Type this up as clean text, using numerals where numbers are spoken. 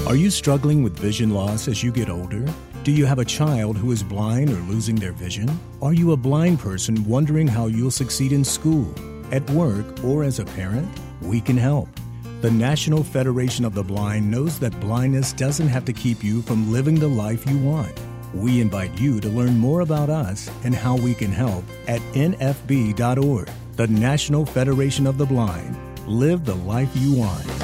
Are you struggling with vision loss as you get older? Do you have a child who is blind or losing their vision? Are you a blind person wondering how you'll succeed in school, at work, or as a parent? We can help. The National Federation of the Blind knows that blindness doesn't have to keep you from living the life you want. We invite you to learn more about us and how we can help at nfb.org. The National Federation of the Blind. Live the life you want.